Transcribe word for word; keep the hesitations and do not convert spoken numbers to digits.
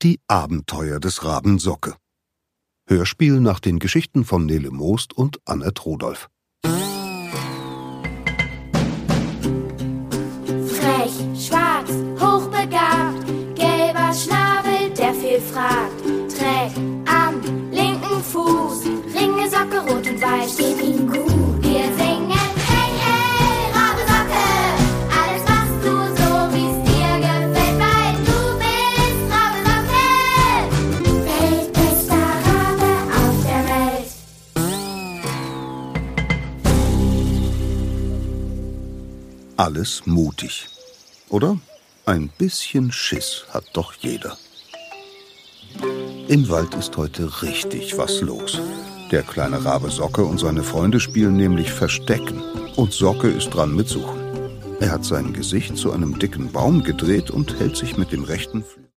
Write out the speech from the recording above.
Die Abenteuer des Raben Socke. Hörspiel nach den Geschichten von Nele Moost und Anne Trodolf. Frech, schwarz, hochbegabt, gelber Schnabel, der viel fragt. Trägt am linken Fuß Ringe, Socke, rot und weiß, steht ihm gut. Wir singen, hey, hey, Rabe Socke, alles machst du so, wie's dir gefällt, weil du bist Rabe Socke, weltbester Rabe auf der Welt. Alles mutig, oder? Ein bisschen Schiss hat doch jeder. Im Wald ist heute richtig was los. Der kleine Rabe Socke und seine Freunde spielen nämlich Verstecken. Und Socke ist dran mit Suchen. Er hat sein Gesicht zu einem dicken Baum gedreht und hält sich mit dem rechten Flügel